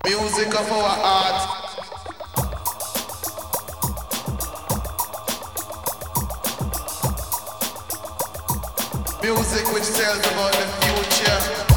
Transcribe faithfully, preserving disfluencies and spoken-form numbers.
Music of our heart. Music which tells about the future.